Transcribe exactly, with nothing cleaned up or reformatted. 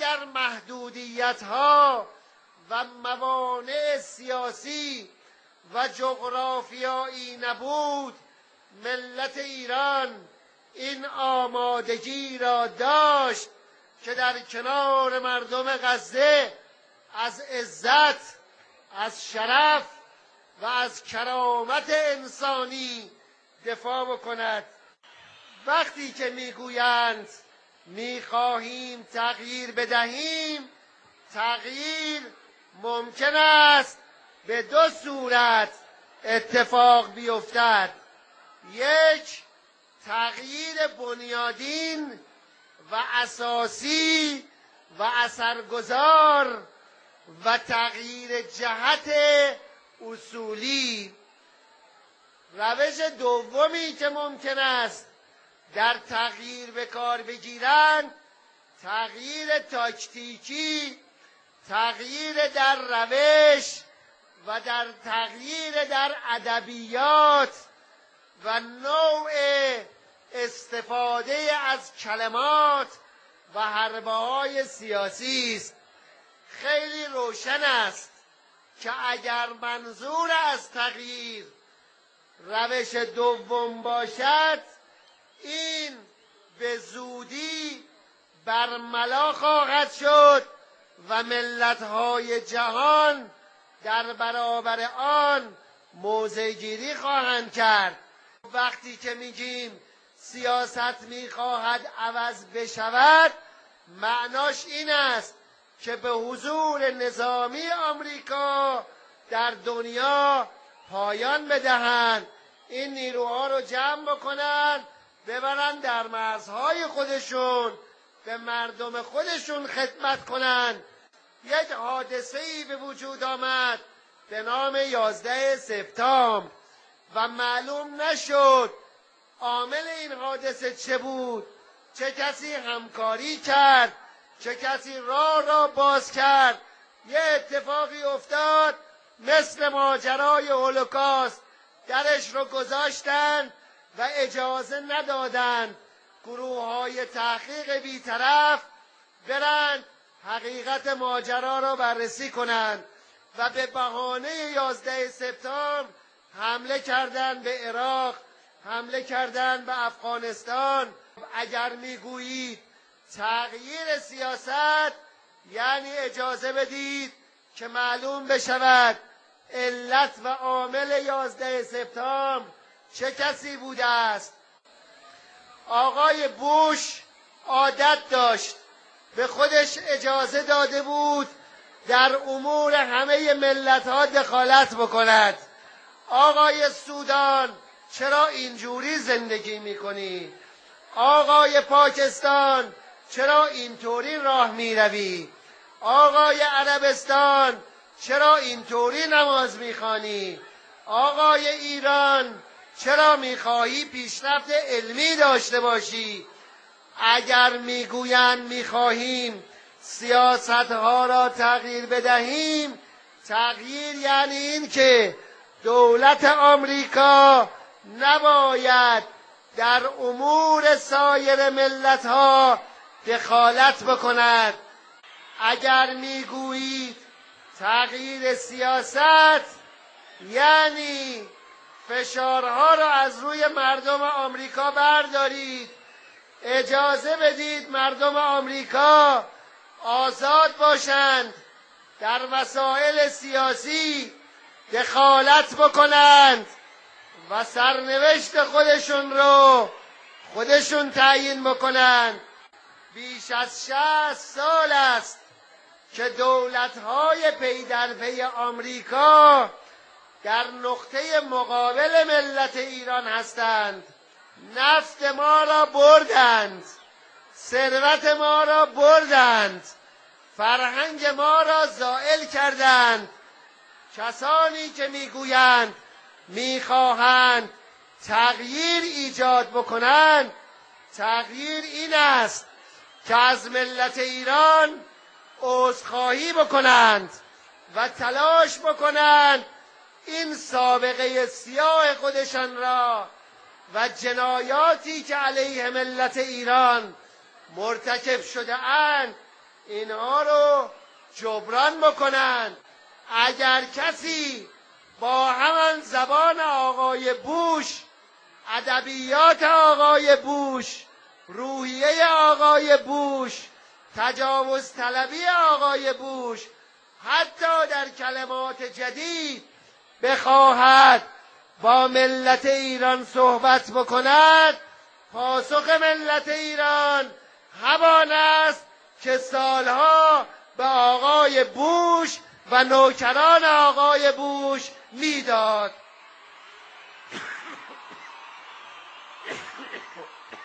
اگر محدودیت ها و موانع سیاسی و جغرافیایی نبود، ملت ایران این آمادگی را داشت که در کنار مردم غزه از عزت، از شرف و از کرامت انسانی دفاع بکند. وقتی که میگویند میخواهیم تغییر بدهیم، تغییر ممکن است به دو صورت اتفاق بیفتد. یک، تغییر بنیادین و اساسی و اثرگذار و تغییر جهت اصولی. روش دومی که ممکن است در تغییر به کار بگیرند، تغییر تاکتیکی، تغییر در روش و در تغییر در ادبیات و نوع استفاده از کلمات و حربه های سیاسی است. خیلی روشن است که اگر منظور از تغییر روش دوم باشد، این به زودی برملا خواهد شد و ملت‌های جهان در برابر آن موضع گیری خواهند کرد. وقتی که میگیم سیاست میخواهد عوض بشود، معناش این است که به حضور نظامی آمریکا در دنیا پایان بدهند، این نیروها رو جمع بکنند، ببرند در مرزهای خودشون به مردم خودشون خدمت کنند. یک حادثه‌ای به وجود آمد به نام یازده سپتامبر و معلوم نشد عامل این حادثه چه بود، چه کسی همکاری کرد، چه کسی راه را باز کرد. یه اتفاقی افتاد مثل ماجرای هولوکاست، درش رو گذاشتن و اجازه ندادند گروه های تحقیق بیطرف برند حقیقت ماجرا را بررسی کنند و به بهانه یازده سپتامبر حمله کردند به عراق، حمله کردند به افغانستان. اگر میگویید تغییر سیاست یعنی اجازه بدید که معلوم بشود علت و عامل یازده سپتامبر چه کسی بوده است. آقای بوش عادت داشت، به خودش اجازه داده بود در امور همه ملت‌ها دخالت بکند. آقای سودان چرا اینجوری زندگی میکنی؟ آقای پاکستان چرا اینطوری راه میروی؟ آقای عربستان چرا اینطوری نماز میخوانی؟ آقای ایران چرا میخواهی پیشرفت علمی داشته باشی؟ اگر میگویند میخواهیم سیاستها را تغییر بدهیم، تغییر یعنی این که دولت آمریکا نباید در امور سایر ملت‌ها دخالت بکند. اگر میگویید تغییر سیاست یعنی فشارها را از روی مردم آمریکا بردارید، اجازه بدید مردم آمریکا آزاد باشند، در مسائل سیاسی دخالت بکنند و سرنوشت خودشون رو خودشون تعیین بکنند. بیش از شصت سال است که دولت‌های پی در پی آمریکا در نقطه مقابل ملت ایران هستند. نفت ما را بردند، ثروت ما را بردند، فرهنگ ما را زائل کردند. کسانی که میگویند میخواهند تغییر ایجاد بکنند، تغییر این است که از ملت ایران عذرخواهی بکنند و تلاش بکنند این سابقه سیاه خودشان را و جنایاتی که علیه ملت ایران مرتکب شده اند اینها رو جبران بکنند. اگر کسی با همان زبان آقای بوش، ادبیات آقای بوش، روحیه آقای بوش، تجاوز طلبی آقای بوش، حتی در کلمات جدید بخواهد با ملت ایران صحبت بکند، پاسخ ملت ایران همان است که سالها به آقای بوش و نوکران آقای بوش میداد.